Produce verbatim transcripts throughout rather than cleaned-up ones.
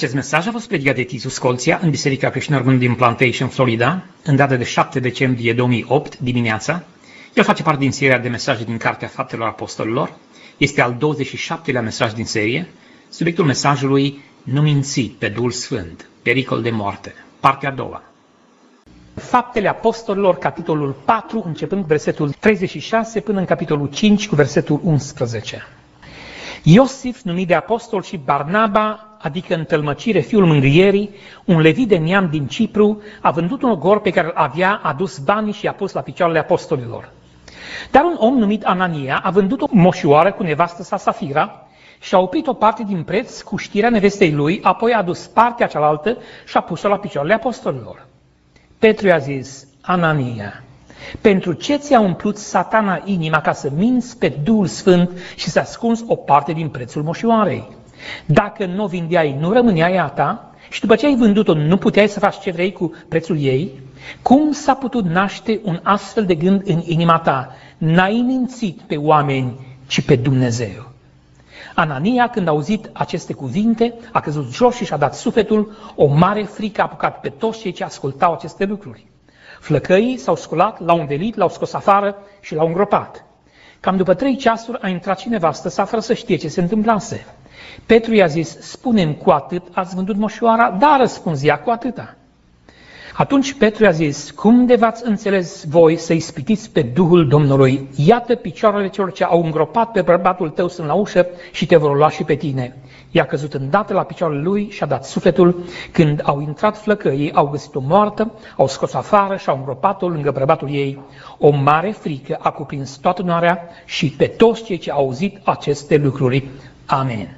Acest mesaj a fost predicat de Titu Scolția în Biserica Creștină Română din Plantation, Florida, în data de șapte decembrie două mii opt dimineața. El face parte din seria de mesaje din Cartea Faptelor Apostolilor. Este al douăzeci și șaptelea mesaj din serie. Subiectul mesajului: Nu minți pe Duhul Sfânt, pericol de moarte, partea a doua. Faptele Apostolilor, capitolul patru, începând cu versetul treizeci și șase până în capitolul cinci cu versetul unsprezece. Iosif, numit de apostol, și Barnaba, adică în tălmăcire fiul mângâierii, un levit de neam din Cipru, a vândut un ogor pe care îl avea, a dus banii și i-a pus la picioarele apostolilor. Dar un om numit Anania a vândut o moșioară cu nevastă sa Safira și a oprit o parte din preț cu știrea nevestei lui, apoi a adus partea cealaltă și a pus-o la picioarele apostolilor. Petru i-a zis: Anania, pentru ce ți-a umplut Satana inima ca să minți pe Duhul Sfânt și să ascunzi o parte din prețul moșioarei? Dacă nu o vindeai, nu rămânea ea ta? Și după ce ai vândut-o, nu puteai să faci ce vrei cu prețul ei? Cum s-a putut naște un astfel de gând în inima ta? N-ai mințit pe oameni, ci pe Dumnezeu. Anania, când a auzit aceste cuvinte, a căzut jos și și-a dat sufletul. O mare frică a apucat pe toți cei ce ascultau aceste lucruri. Flăcăii s-au sculat, l-au învelit, l-au scos afară și l-au îngropat. Cam după trei ceasuri a intrat și nevastă sa fără să știe ce se întâmplase. Petru i-a zis: spune-mi, cu atât ați vândut moșoara? Da, răspunzi ea, cu atâta. Atunci Petru i-a zis: cum de v-ați înțeles voi să ispitiți pe Duhul Domnului? Iată, picioarele celor ce au îngropat pe bărbatul tău sunt la ușă și te vor lua și pe tine. I-a căzut îndată la picioarele lui și a dat sufletul. Când au intrat flăcăii, au găsit-o moartă, au scos afară și au îngropat-o lângă bărbatul ei. O mare frică a cuprins toată noarea și pe toți cei ce au auzit aceste lucruri. Amen.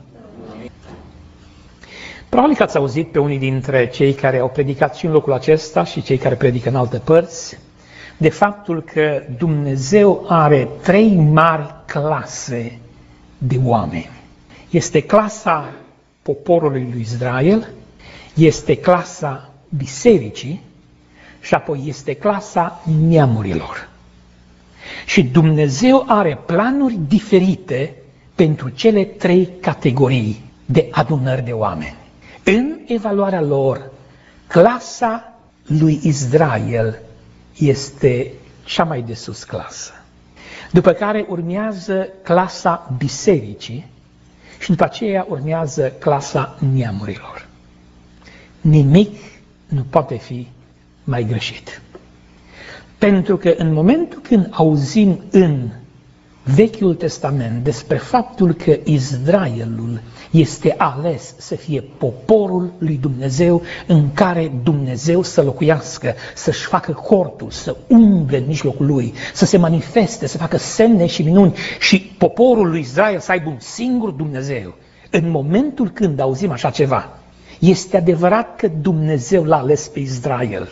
Probabil că ați auzit pe unii dintre cei care au predicat și în locul acesta și cei care predică în alte părți de faptul că Dumnezeu are trei mari clase de oameni. Este clasa poporului lui Israel, este clasa bisericii și apoi este clasa neamurilor. Și Dumnezeu are planuri diferite pentru cele trei categorii de adunări de oameni. În evaluarea lor, clasa lui Israel este cea mai de sus clasă. După care urmează clasa bisericii și după aceea urmează clasa neamurilor. Nimic nu poate fi mai greșit. Pentru că în momentul când auzim în Vechiul Testament despre faptul că Israelul este ales să fie poporul lui Dumnezeu în care Dumnezeu să locuiască, să-și facă cortul, să umble în mijlocul lui, să se manifeste, să facă semne și minuni și poporul lui Israel să aibă un singur Dumnezeu. În momentul când auzim așa ceva, este adevărat că Dumnezeu l-a ales pe Israel,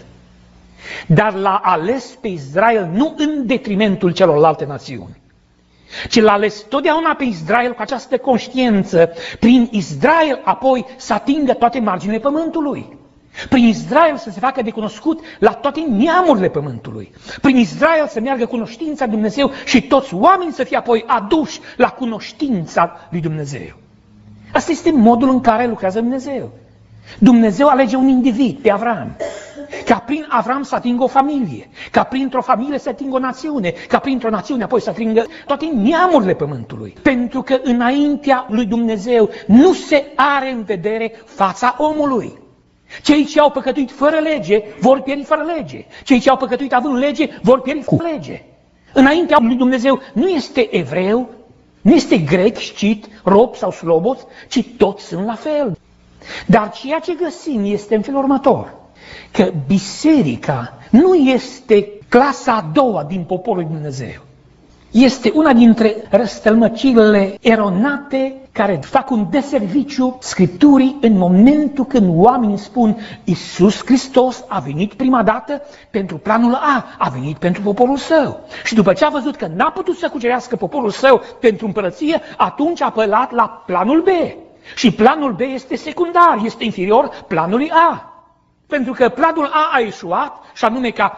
dar l-a ales pe Israel nu în detrimentul celorlalte națiuni, ci l-a ales totdeauna pe Israel cu această conștiință, prin Israel apoi să atingă toate marginile pământului. Prin Israel să se facă de cunoscut la toate neamurile pământului. Prin Israel să meargă cunoștința lui Dumnezeu și toți oamenii să fie apoi aduși la cunoștința lui Dumnezeu. Asta este modul în care lucrează Dumnezeu. Dumnezeu alege un individ, pe Avram, ca prin Avram să atingă o familie, ca printr-o familie să atingă o națiune, ca printr-o națiune apoi să atingă toate neamurile pământului. Pentru că înaintea lui Dumnezeu nu se are în vedere fața omului. Cei ce au păcătuit fără lege vor pieri fără lege. Cei ce au păcătuit având lege vor pieri cu lege. Înaintea lui Dumnezeu nu este evreu, nu este grec, scit, rob sau slobos, ci toți sunt la fel. Dar ceea ce găsim este în felul următor, că biserica nu este clasa a doua din poporul lui Dumnezeu. Este una dintre răstălmăcirile eronate care fac un deserviciu Scripturii în momentul când oamenii spun: Iisus Hristos a venit prima dată pentru planul A, a venit pentru poporul său. Și după ce a văzut că n-a putut să cucerească poporul său pentru împărăție, atunci a apălat la planul B. Și planul B este secundar, este inferior planului A. Pentru că planul A a ieșuat, și anume ca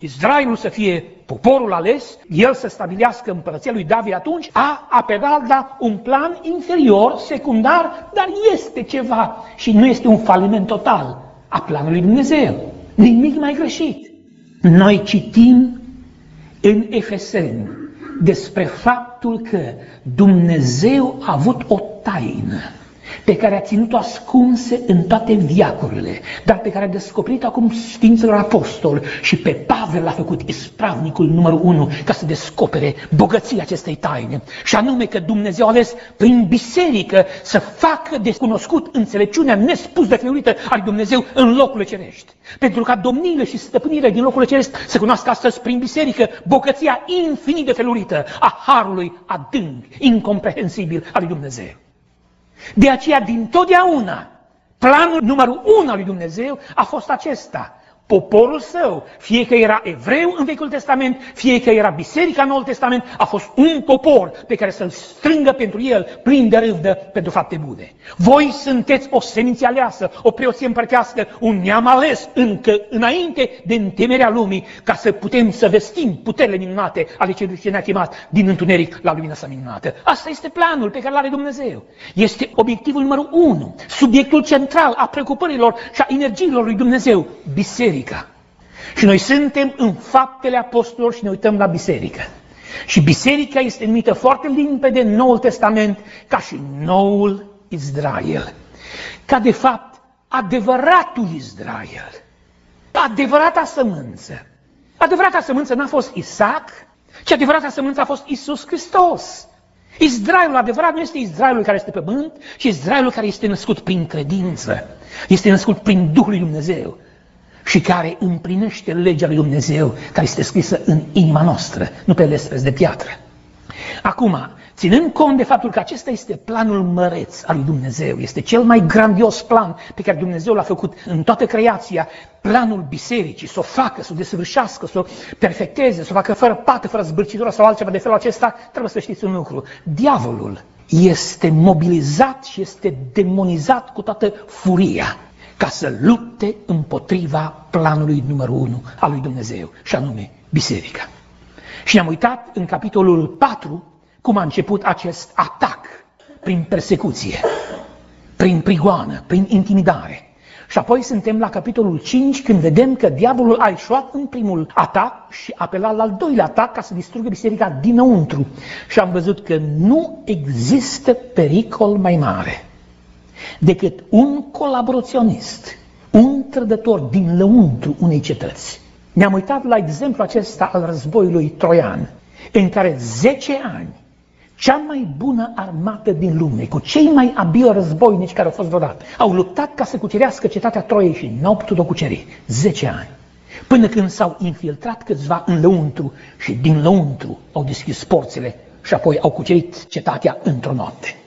Israelul să fie poporul ales, el să stabilească împărăția lui David atunci, a apelat la un plan inferior, secundar, dar este ceva și nu este un faliment total a planului Dumnezeu. Nimic mai greșit. Noi citim în Efeseni despre faptul că Dumnezeu a avut o taină pe care a ținut-o ascunse în toate veacurile, dar pe care a descoperit acum Sfinților Apostoli și pe Pavel l-a făcut ispravnicul numărul unu ca să descopere bogăția acestei taine. Și anume că Dumnezeu a ales prin biserică să facă descunoscut înțelepciunea nespus de felurită a lui Dumnezeu în locurile cerești. Pentru ca domniile și stăpânirile din locurile cerești să cunoască astăzi prin biserică bogăția infinit de felurită a harului adânc, incomprehensibil al lui Dumnezeu. De aceea, din totdeauna, planul numărul unu al lui Dumnezeu a fost acesta. Poporul său, fie că era evreu în Vechiul Testament, fie că era biserica în Noul Testament, a fost un popor pe care să-l strângă pentru el plin de râvdă pentru fapte bune. Voi sunteți o seminție aleasă, o preoție împărătească, un neam ales încă înainte de întemeierea lumii, ca să putem să vestim puterile minunate ale celui ce ne-a chemat din întuneric la lumina sa minunată. Asta este planul pe care l-are Dumnezeu. Este obiectivul numărul unu, subiectul central a preocupărilor și a energiilor lui Dumnezeu, biserica. Și noi suntem în Faptele Apostolilor și ne uităm la biserică. Și biserica este numită foarte limpede în Noul Testament ca și Noul Israel. Ca de fapt adevăratul Israel. Adevărata sămânță. Adevărata sămânță n-a fost Isaac, ci adevărata sămânță a fost Iisus Hristos. Israelul adevărat nu este Israelul care este pe pământ, ci Israelul care este născut prin credință. Este născut prin Duhul lui Dumnezeu. Și care împlinește legea lui Dumnezeu, care este scrisă în inima noastră, nu pe lespeți de piatră. Acum, ținând cont de faptul că acesta este planul măreț al lui Dumnezeu, este cel mai grandios plan pe care Dumnezeu l-a făcut în toată creația, planul bisericii, să o facă, să o desăvârșească, să o perfecteze, să o facă fără pată, fără zbârcitură sau altceva de felul acesta, trebuie să știți un lucru. Diavolul este mobilizat și este demonizat cu toată furia ca să lupte împotriva planului numărul unu al lui Dumnezeu, și anume biserica. Și ne-am uitat în capitolul patru cum a început acest atac prin persecuție, prin prigoană, prin intimidare. Și apoi suntem la capitolul cinci când vedem că diavolul a ieșuat în primul atac și a apelat la al doilea atac ca să distrugă biserica dinăuntru. Și am văzut că nu există pericol mai mare decât un colaboraționist, un trădător din lăuntru unei cetăți. Ne-am uitat la exemplu acesta al războiului troian, în care zece ani, cea mai bună armată din lume, cu cei mai abili războinici care au fost vreodată, au luptat ca să cucerească cetatea Troiei și n-au putut-o cuceri. zece ani. Până când s-au infiltrat câțiva în lăuntru și din lăuntru au deschis porțile și apoi au cucerit cetatea într-o noapte.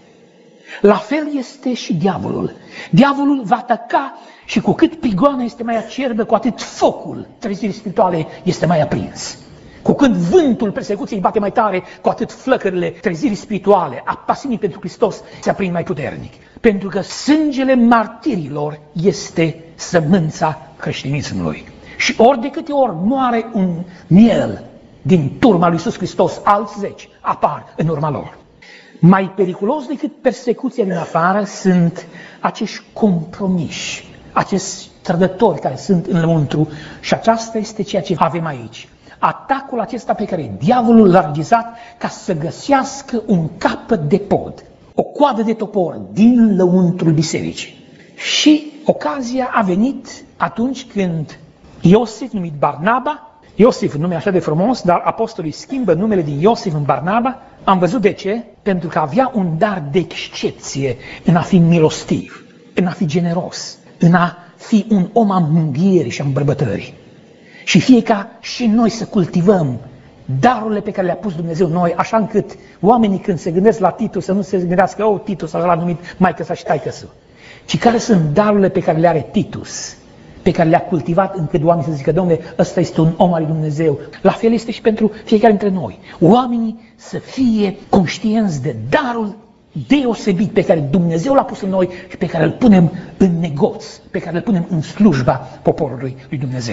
La fel este și diavolul. Diavolul va ataca și cu cât prigoana este mai acerbă, cu atât focul trezirii spirituale este mai aprins. Cu cât vântul persecuției bate mai tare, cu atât flăcările trezirii spirituale, a pasiunii pentru Hristos, se aprind mai puternic. Pentru că sângele martirilor este sămânța creștinismului. Și ori de câte ori moare un miel din turma lui Iisus Hristos, alți zeci apar în urma lor. Mai periculos decât persecuția din afară sunt acești compromiși, acești trădători care sunt în lăuntru, și aceasta este ceea ce avem aici. Atacul acesta pe care diavolul l-a regizat ca să găsească un capăt de pod, o coadă de topor din lăuntrul bisericii. Și ocazia a venit atunci când Iosif, numit Barnaba, Iosif, nume așa de frumos, dar apostolii schimbă numele din Iosif în Barnaba. Am văzut de ce? Pentru că avea un dar de excepție în a fi milostiv, în a fi generos, în a fi un om al mânghierii și a îmbărbătării. Și fie ca și noi să cultivăm darurile pe care le-a pus Dumnezeu noi, așa încât oamenii când se gândesc la Titus să nu se gândească, oh, Titus așa l-a numit maică-sa și taică-sa, ci care sunt darurile pe care le are Titus, pe care le-a cultivat încât oamenii să zică, Dom'le, ăsta este un om al lui Dumnezeu. La fel este și pentru fiecare dintre noi. Oamenii să fie conștienți de darul deosebit pe care Dumnezeu l-a pus în noi și pe care îl punem în negoț, pe care îl punem în slujba poporului lui Dumnezeu.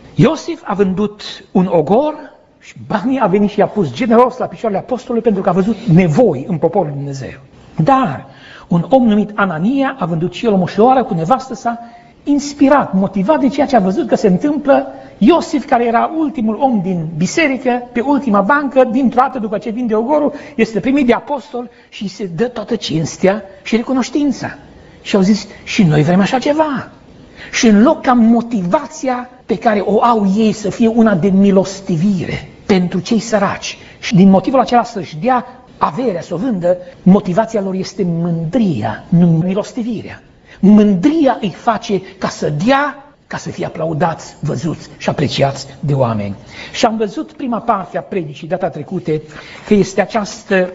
Iosif a vândut un ogor și banii a venit și i-a pus generos la picioarele apostolului pentru că a văzut nevoi în poporul lui Dumnezeu. Dar un om numit Anania a vândut și el o moșoară cu nevastă sa, inspirat, motivat de ceea ce a văzut că se întâmplă. Iosif, care era ultimul om din biserică, pe ultima bancă, dintr-o dată după ce vinde ogorul, este primit de apostol și se dă toată cinstea și recunoștința. Și au zis, și noi vrem așa ceva. Și în loc ca motivația pe care o au ei să fie una de milostivire pentru cei săraci și din motivul acela să-și dea averea, să o vândă, motivația lor este mândria, nu milostivirea. Mândria îi face ca să dea, ca să fie aplaudați, văzuți și apreciați de oameni. Și am văzut prima parte a predicii data trecute că este această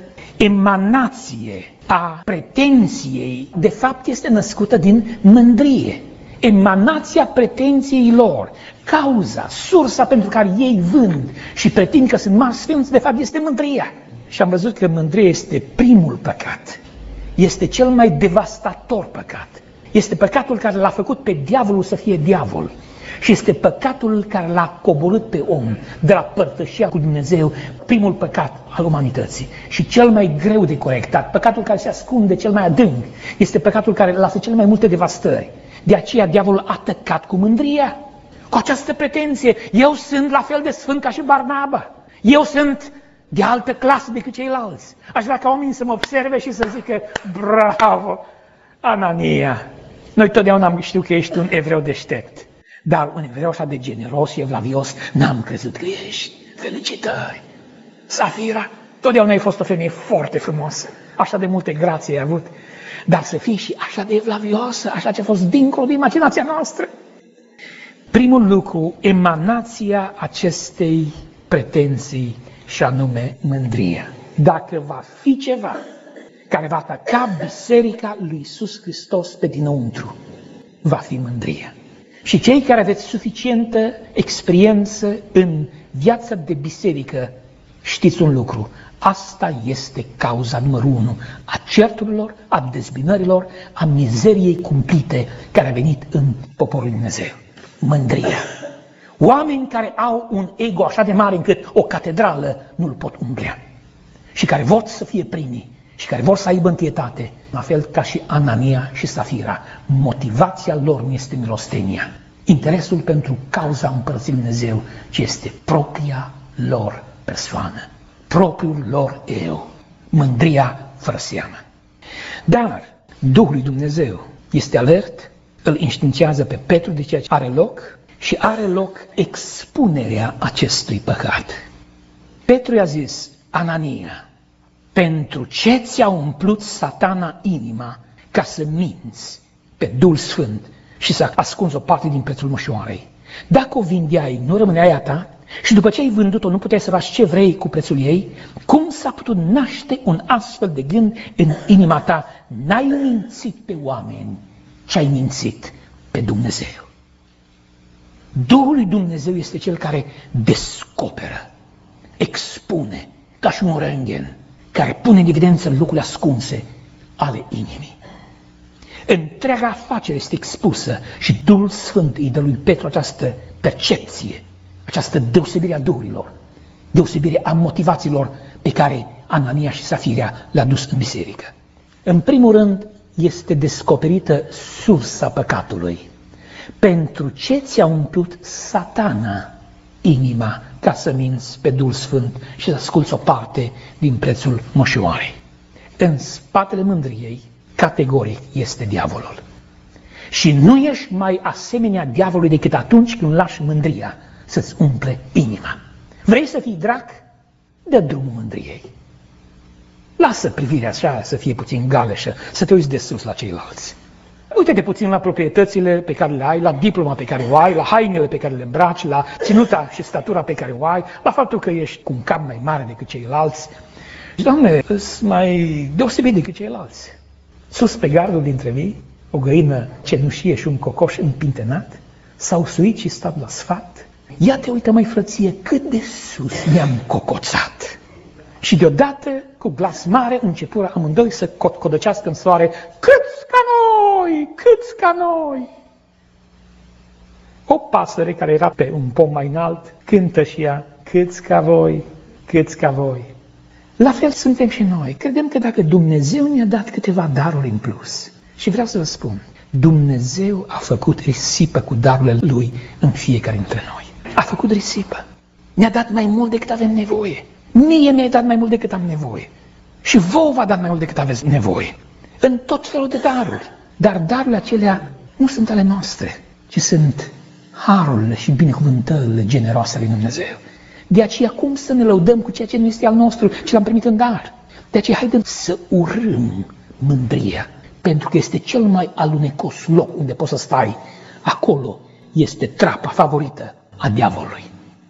emanație a pretenției, de fapt este născută din mândrie. Emanația pretenției lor, cauza, sursa pentru care ei vând și pretind că sunt mari sfinți, de fapt este mândria. Și am văzut că mândria este primul păcat, este cel mai devastator păcat. Este păcatul care l-a făcut pe diavolul să fie diavol și este păcatul care l-a coborât pe om de la părtășia cu Dumnezeu, primul păcat al umanității și cel mai greu de corectat, păcatul care se ascunde cel mai adânc, este păcatul care lasă cele mai multe devastări. De aceea diavolul a tăcat cu mândria, cu această pretenție. Eu sunt la fel de sfânt ca și Barnaba. Eu sunt de altă clasă decât ceilalți. Aș vrea ca oamenii să mă observe și să zică, bravo, Anania, noi totdeauna am știut că ești un evreu deștept, dar un evreu așa de generos și evlavios n-am crezut că ești. Felicitări! Safira, totdeauna ai fost o femeie foarte frumoasă, așa de multe grații ai avut, dar să fii și așa de evlavioasă, așa ce a fost dincolo de imaginația noastră. Primul lucru, emanația acestei pretenții și anume mândria. Dacă va fi ceva care va ataca Biserica lui Iisus Hristos pe dinăuntru, va fi mândria. Și cei care aveți suficientă experiență în viața de biserică, știți un lucru, asta este cauza numărul unu a certurilor, a dezbinărilor, a mizeriei cumplite care a venit în poporul lui Dumnezeu. Mândria. Oameni care au un ego așa de mare încât o catedrală nu-l pot umplea și care vor să fie primii și care vor să aibă întâietate, la fel ca și Anania și Safira. Motivația lor nu este milostenia, interesul pentru cauza împărăției lui Dumnezeu, ci este propria lor persoană, propriul lor eu, mândria fără seamă. Dar Duhul lui Dumnezeu este alert, îl înștiințează pe Petru de ceea ce are loc și are loc expunerea acestui păcat. Petru i-a zis, Anania, pentru ce ți-a umplut Satana inima ca să minți pe Duhul Sfânt și să ascunzi o parte din prețul mășoarei? Dacă o vindeai, nu rămânea a ta? Și după ce ai vândut-o, nu puteai să faci ce vrei cu prețul ei? Cum s-a putut naște un astfel de gând în inima ta? N-ai mințit pe oameni, ci ai mințit pe Dumnezeu. Duhul lui Dumnezeu este cel care descoperă, expune, ca și un röntgen, care pune în evidență lucrurile ascunse ale inimii. Întreaga afacere este expusă și Duhul Sfânt îi dă lui Petru această percepție, această deosebire a duhurilor, deosebire a motivațiilor pe care Anania și Safira le-a dus în biserică. În primul rând, este descoperită sursa păcatului. Pentru ce ți-a umplut Satana inima ca să minți pe Duhul Sfânt și să asculți o parte din prețul mășoarei? În spatele mândriei, categoric, este diavolul. Și nu ești mai asemenea diavolului decât atunci când lași mândria să-ți umple inima. Vrei să fii drac? Dă drumul mândriei. Lasă privirea așa să fie puțin galeșă, să te uiți de sus la ceilalți. Uite-te puțin la proprietățile pe care le ai, la diploma pe care o ai, la hainele pe care le îmbraci, la ținuta și statura pe care o ai, la faptul că ești cu un cap mai mare decât ceilalți. Doamne, îs mai deosebit decât ceilalți. Sus pe gardul dintre mii, o găină cenușie și un cocoș împintenat, s-au suit și stat la sfat. Ia te uită, mai frăție, cât de sus mi-am cocoțat. Și deodată, cu glas mare, începură amândoi să cotcodăcească în soare, câți ca noi, câți ca noi. O pasăre care era pe un pom mai înalt cântă și ea, câți ca voi, câți ca voi. La fel suntem și noi. Credem că dacă Dumnezeu ne-a dat câteva daruri în plus, și vreau să vă spun, Dumnezeu a făcut risipă cu darurile Lui în fiecare dintre noi. A făcut risipă. Ne-a dat mai mult decât avem nevoie. Mie mi-a dat mai mult decât am nevoie. Și vouă v-a dat mai mult decât aveți nevoie. În tot felul de daruri. Dar darurile acelea nu sunt ale noastre, ci sunt harurile și binecuvântările generoase ale lui Dumnezeu. De aceea cum să ne lăudăm cu ceea ce nu este al nostru, ce l-am primit în dar? De aceea haidem să urâm mândria, pentru că este cel mai alunecos loc unde poți să stai. Acolo este trapa favorită a diavolului.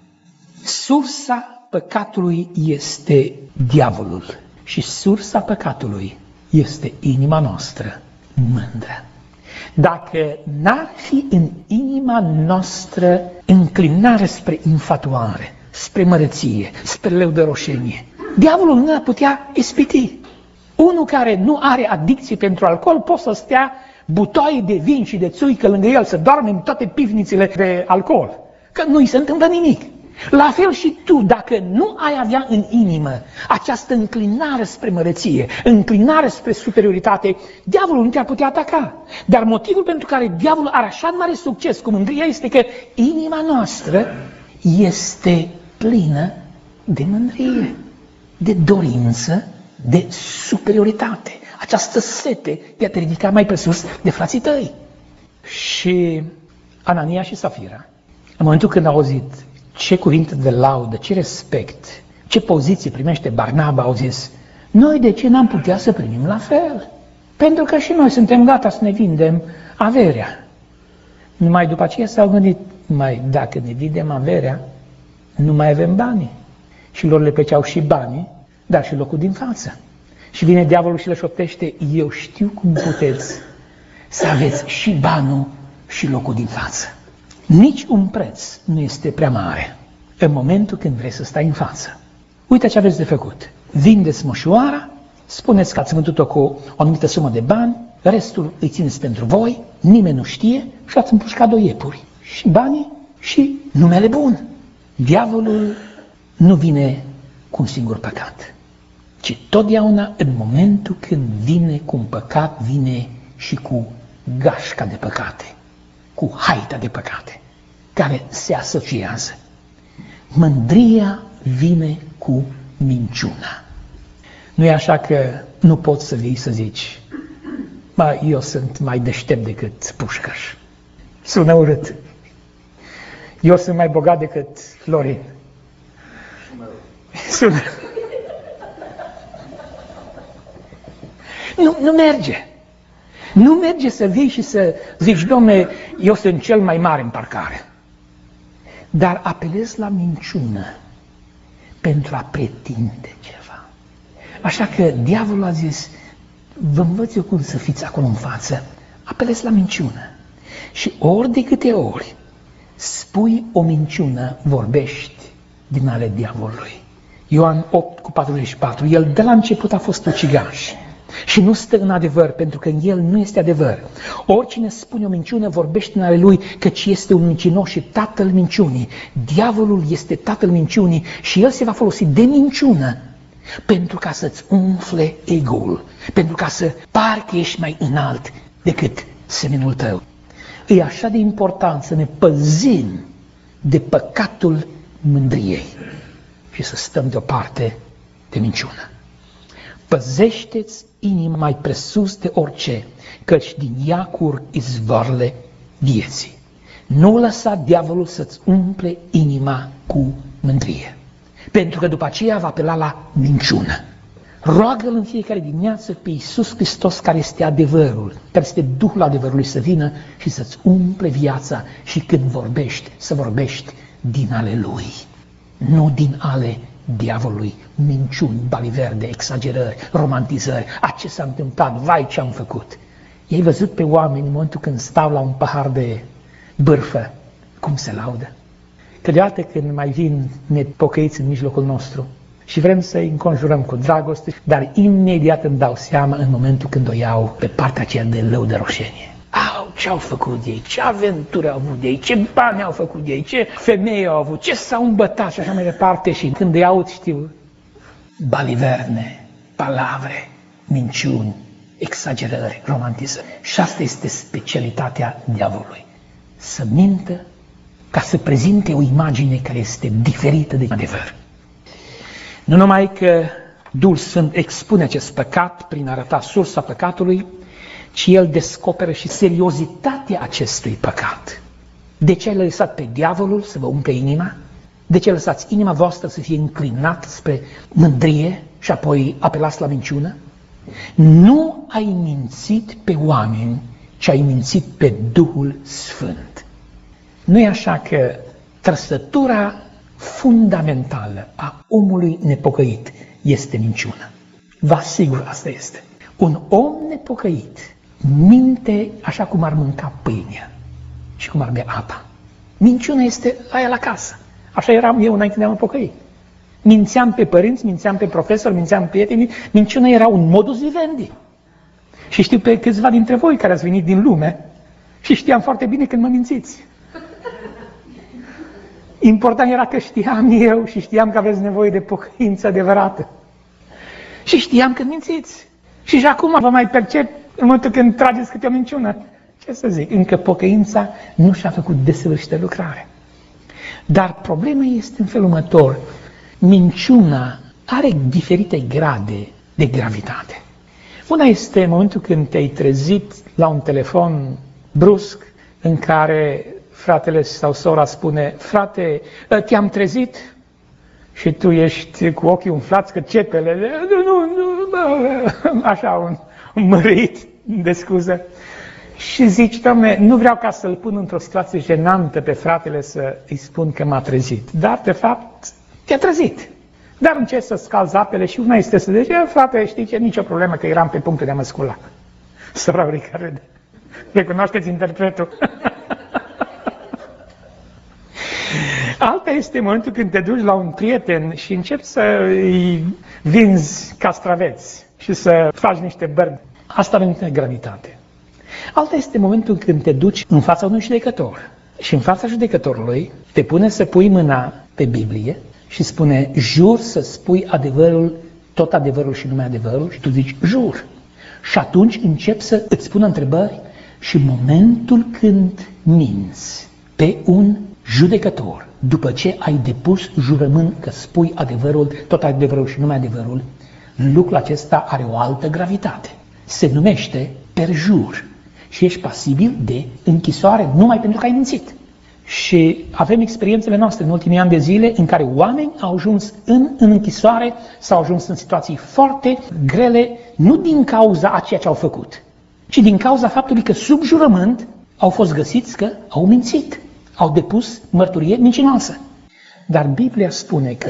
Sursa păcatului este diavolul și sursa păcatului este inima noastră mândră. Dacă n-ar fi în inima noastră înclinare spre infatuare, spre măreție, spre lăudăroșenie, diavolul nu ar putea ispiti. Unul care nu are adicție pentru alcool poate să stea butoaie de vin și de țuică lângă el, să doarme în toate pivnițele de alcool, că nu-i se întâmplă nimic. La fel și tu, dacă nu ai avea în inimă această înclinare spre măreție, înclinare spre superioritate, diavolul nu te-ar putea ataca. Dar motivul pentru care diavolul are așa mare succes cu mândria este că inima noastră este plină de mândrie, de dorință, de superioritate. Această sete de a te ridica mai presus de frații tăi. Și Anania și Safira, în momentul când au auzit ce cuvinte de laudă, ce respect, ce poziție primește Barnaba, au zis, noi de ce n-am putea să primim la fel? Pentru că și noi suntem gata să ne vindem averea. Numai după aceea s-au gândit, mai dacă ne vindem averea, nu mai avem banii. Și lor le plăceau și banii, dar și locul din față. Și vine diavolul și le șoptește, eu știu cum puteți să aveți și banul și locul din față. Nici un preț nu este prea mare în momentul când vrei să stai în față. Uite ce aveți de făcut. Vindeți mășoara, spuneți că ați vândut-o cu o anumită sumă de bani, restul îi țineți pentru voi, nimeni nu știe și ați împușcat două iepuri. Și banii și numele bun. Diavolul nu vine cu un singur păcat, ci totdeauna în momentul când vine cu un păcat, vine și cu gașca de păcate, cu haita de păcate, care se asociază. Mândria vine cu minciuna. Nu e așa că nu poți să vii să zici, bă, eu sunt mai deștept decât Pușcăș. Sună urât. Eu sunt mai bogat decât Florin. Sună. Nu, nu merge. Nu merge să vii și să zici, dom'le, eu sunt cel mai mare în parcare. Dar apelezi la minciună pentru a pretinde ceva. Așa că diavolul a zis, vă învăț eu cum să fiți acolo în față, apelezi la minciună. Și ori de câte ori spui o minciună, vorbești din ale diavolului. Ioan opt cu patruzeci și patru, el de la început a fost ucigaș. Și nu stă în adevăr, pentru că în el nu este adevăr. Oricine spune o minciună, vorbește în ale lui, căci este un mincinos și tatăl minciunii. Diavolul este tatăl minciunii și el se va folosi de minciună pentru ca să-ți umfle ego-ul, pentru ca să pari că ești mai înalt decât semenul tău. E așa de important să ne păzim de păcatul mândriei și să stăm deoparte de minciună. Păzește-ți inima mai presus de orice, căci din ea curg izvoarele vieții. Nu lăsa diavolul să-ți umple inima cu mândrie, pentru că după aceea va apela la minciună. Roagă-L în fiecare dimineață pe Iisus Hristos, care este adevărul, care este Duhul adevărului, să vină și să-ți umple viața și când vorbești, să vorbești din ale Lui, nu din ale diavolului, minciuni, baliverde, exagerări, romantizări, a ce s-a întâmplat, vai ce am făcut. I-ai văzut pe oameni în momentul când stau la un pahar de bârfă, cum se laudă? Câteodată când mai vin nepocăiți în mijlocul nostru și vrem să-i înconjurăm cu dragoste, dar imediat îmi dau seama în momentul când o iau pe partea aceea de lăudăroșenie. Auci! ce au făcut ei, ce aventură au avut ei, ce bani au făcut ei, ce femei au avut, ce s-au îmbătat și așa mai departe. Și când îi aud, știu, baliverne, palavre, minciuni, exagerări, romantism. Și asta este specialitatea diavolului. Să mintă ca să prezinte o imagine care este diferită de adevăr. Nu numai că Duhul Sfânt expune acest păcat prin a arăta sursa păcatului, ci El descoperă și seriozitatea acestui păcat. De ce ai lăsat pe diavolul să vă umple inima? De ce lăsați inima voastră să fie înclinată spre mândrie și apoi apelați la minciună? Nu ai mințit pe oameni, ci ai mințit pe Duhul Sfânt. Nu e așa că trăsătura fundamentală a omului nepocăit este minciuna? Vă asigur, asta este. Un om nepocăit minte așa cum ar mânca pâinea și cum ar bea apa. Minciuna este la el acasă. Așa eram eu înainte de a mă pocăi. Mințeam pe părinți, mințeam pe profesori, mințeam pe prieteni. Minciuna era un modus vivendi. Și știu pe câțiva dintre voi care ați venit din lume și știam foarte bine când mă mințiți. Important era că știam eu și știam că aveți nevoie de pocăință adevărată. Și știam când mințiți. Și și acum vă mai percep în momentul când trageți câte o minciună. Ce să zic, încă pocăința nu și-a făcut desăvârșită lucrare. Dar problema este în felul următor. Minciuna are diferite grade de gravitate. Una este în momentul când te-ai trezit la un telefon brusc în care fratele sau sora spune: frate, te-am trezit? Și tu ești cu ochii umflați, că cepele, nu, nu, nu, așa un, un mărit de scuză. Și zici: Doamne, nu vreau ca să-l pun într-o situație jenantă pe fratele să îi spun că m-a trezit. Dar, de fapt, te-a trezit. Dar încerci să scalzi apele și una este să zici: frate, știi ce, nicio problemă, că eram pe punctul de a mă scula. Sora Aurica râde. Recunoașteți interpretul. Alta este momentul când te duci la un prieten și începi să îi vinzi castraveți și să faci niște bărbi. Asta are multă gravitate. Alta este momentul când te duci în fața unui judecător și în fața judecătorului te pune să pui mâna pe Biblie și spune: jur să spui adevărul, tot adevărul și numai adevărul, și tu zici: jur. Și atunci începi să îți pună întrebări și în momentul când minți pe un judecător, după ce ai depus jurământ că spui adevărul, tot adevărul și numai adevărul, lucrul acesta are o altă gravitate. Se numește perjur și ești pasibil de închisoare numai pentru că ai mințit. Și avem experiențele noastre în ultimii ani de zile în care oameni au ajuns în, în închisoare sau au ajuns în situații foarte grele, nu din cauza a ceea ce au făcut, ci din cauza faptului că sub jurământ au fost găsiți că au mințit, au depus mărturie mincinoasă. Dar Biblia spune că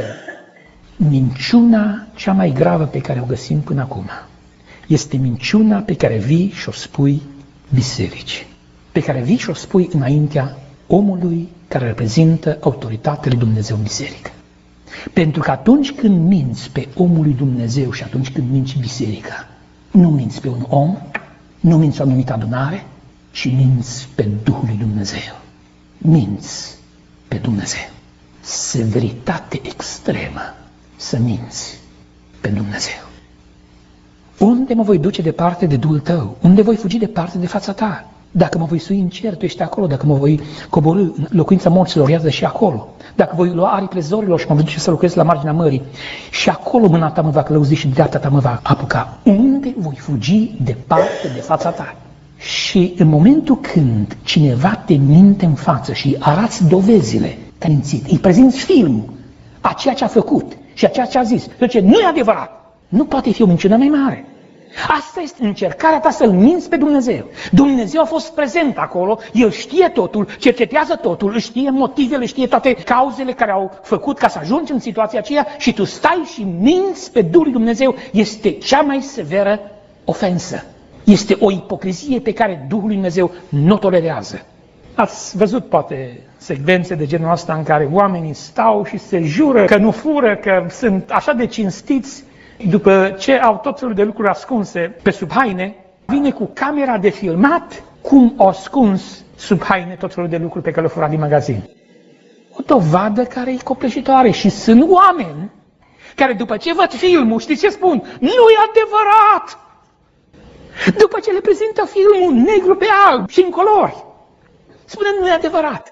minciuna cea mai gravă pe care o găsim până acum este minciuna pe care vii și o spui bisericii, pe care vii și o spui înaintea omului care reprezintă autoritatea lui Dumnezeu în biserică. Pentru că atunci când minți pe omul lui Dumnezeu și atunci când minți biserica, nu minți pe un om, nu minți o anumită adunare, ci minți pe Duhul lui Dumnezeu. Minți pe Dumnezeu. Severitate extremă să minți pe Dumnezeu. Unde mă voi duce departe de Duhul tău? Unde voi fugi departe de fața ta? Dacă mă voi sui în cer, tu ești acolo. Dacă mă voi coborî în locuința morților, iată și acolo. Dacă voi lua aripile zorilor și mă voi duce să locuiesc la marginea mării, și acolo mâna ta mă va călăuzi și dreapta ta mă va apuca. Unde voi fugi departe de fața ta? Și în momentul când cineva te minte în față și arăți dovezile că ai mințit, îi prezinți filmul a ceea ce a făcut și a ceea ce a zis, zice: nu e adevărat, nu poate fi o minciună mai mare. Asta este încercarea ta să-L minți pe Dumnezeu. Dumnezeu a fost prezent acolo, El știe totul, cercetează totul, își știe motivele, știe toate cauzele care au făcut ca să ajungi în situația aceea și tu stai și minți pe Duhul lui Dumnezeu. Este cea mai severă ofensă. Este o ipocrizie pe care Duhul lui Dumnezeu nu o tolerează. Ați văzut poate secvențe de genul ăsta în care oamenii stau și se jură că nu fură, că sunt așa de cinstiți. După ce au tot felul de lucruri ascunse pe sub haine, vine cu camera de filmat cum a ascuns sub haine tot felul de lucruri pe care le-a furat din magazin. O dovadă care e copleșitoare și sunt oameni care după ce văd filmul, știți ce spun? Nu e adevărat! După ce le prezintă filmul negru pe alb și în culori, spune nu e adevărat.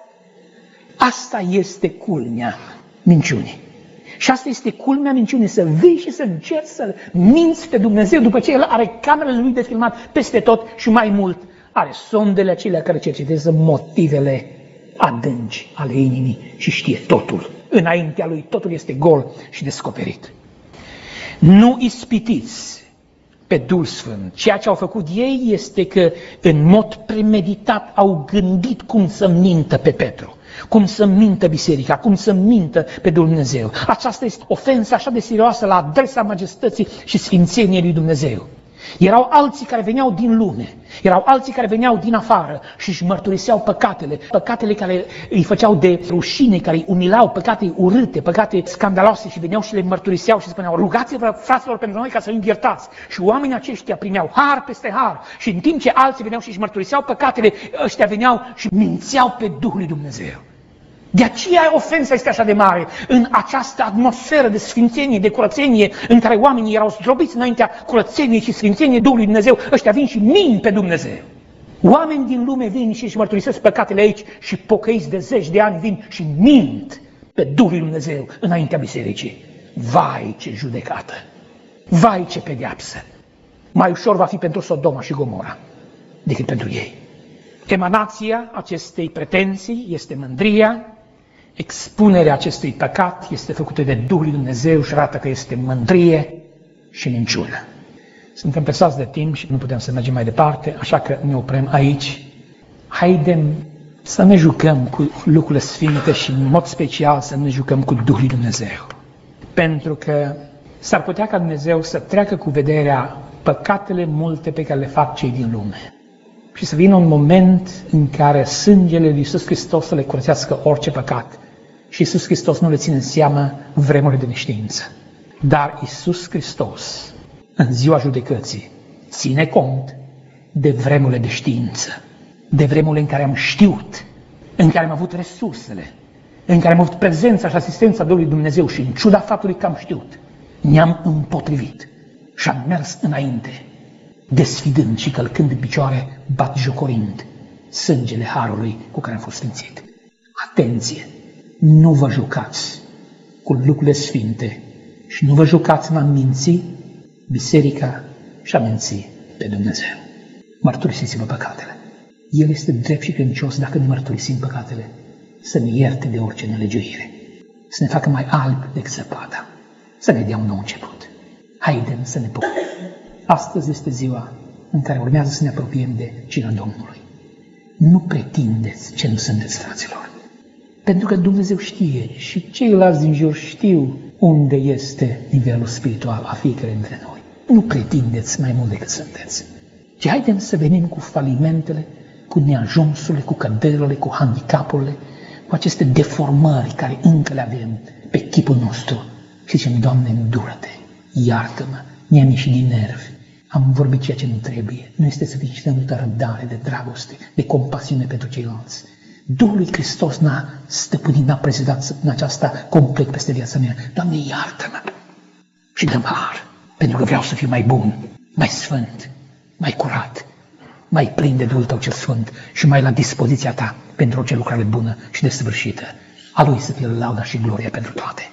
Asta este culmea minciunii. Și asta este culmea minciunii, să vii și să încerci să minți pe Dumnezeu după ce El are camerele Lui de filmat peste tot și mai mult. Are sondele acelea care cercetează motivele adânci ale inimii și știe totul. Înaintea Lui totul este gol și descoperit. Nu ispitiți pe Duhul Sfânt. Ceea ce au făcut ei este că în mod premeditat au gândit cum să mintă pe Petru, cum să mintă biserica, cum să mintă pe Dumnezeu. Aceasta este ofensă așa de serioasă la adresa majestății și sfințeniei lui Dumnezeu. Erau alții care veneau din lume, erau alții care veneau din afară și își mărturiseau păcatele, păcatele care îi făceau de rușine, care îi umilau, păcate urâte, păcate scandaloase și veneau și le mărturiseau și spuneau, rugați-vă fraților pentru noi ca să nu iertați. Și oamenii aceștia primeau har peste har și în timp ce alții veneau și își mărturiseau păcatele, ăștia veneau și mințeau pe Duhul lui Dumnezeu. De aceea ofensa este așa de mare în această atmosferă de sfințenie, de curățenie, în care oamenii erau zdrobiți înaintea curățeniei și sfințeniei Duhului Dumnezeu, ăștia vin și mint pe Dumnezeu. Oameni din lume vin și își mărturisesc păcatele aici și pocăiți de zeci de ani vin și mint pe Duhul Dumnezeu înaintea bisericii. Vai ce judecată! Vai ce pedeapsă! Mai ușor va fi pentru Sodoma și Gomora decât pentru ei. Emanația acestei pretenții este mândria. Expunerea acestui păcat este făcută de Duhul lui Dumnezeu și arată că este mândrie și minciună. Suntem presați de timp și nu putem să mergem mai departe, așa că ne oprim aici. Haidem să ne jucăm cu lucrurile sfinte și în mod special să ne jucăm cu Duhul lui Dumnezeu. Pentru că s-ar putea ca Dumnezeu să treacă cu vederea păcatele multe pe care le fac cei din lume. Și să vină un moment în care sângele lui Iisus Hristos să le curățească orice păcat. Și Iisus Hristos nu le ține în seamă vremurile de neștiință. Dar Iisus Hristos, în ziua judecății, ține cont de vremurile de știință, de vremurile în care am știut, în care am avut resursele, în care am avut prezența și asistența Duhului Dumnezeu și în ciuda faptului că am știut, ne-am împotrivit și am mers înainte, desfidând și călcând în picioare, batjocorind sângele harului cu care am fost sfințit. Atenție! Nu vă jucați cu lucrurile sfinte și nu vă jucați în a minți biserica și a minți pe Dumnezeu. Mărturisiți-vă păcatele. El este drept și credincios dacă ne mărturisim păcatele, să ne ierte de orice nelegiuire, să ne facă mai alb decât zăpada, să ne dea un nou început. Haidem să ne pocăim. Astăzi este ziua în care urmează să ne apropiem de cina Domnului. Nu pretindeți ce nu sunteți, fraților. Pentru că Dumnezeu știe și ceilalți din jur știu unde este nivelul spiritual a fiecare dintre noi. Nu pretindeți mai mult decât sunteți. Ci haidem să venim cu falimentele, cu neajunsurile, cu căderile, cu handicapurile, cu aceste deformări care încă le avem pe chipul nostru. Și zicem, Doamne, îndură-te, iartă-mă, mi-am ieșit din nervi, am vorbit ceea ce nu trebuie, nu este suficient de multă răbdare, de dragoste, de compasiune pentru ceilalți. Duhul lui Hristos n-a stăpânit, n-a prezidat în aceasta complet peste viața mea. Doamne, iartă-mă și dă-mi har, pentru că vreau să fiu mai bun, mai sfânt, mai curat, mai plin de Duhul Tău cel Sfânt și mai la dispoziția Ta pentru orice lucrare bună și desăvârșită. A Lui să fie lauda și gloria pentru toate.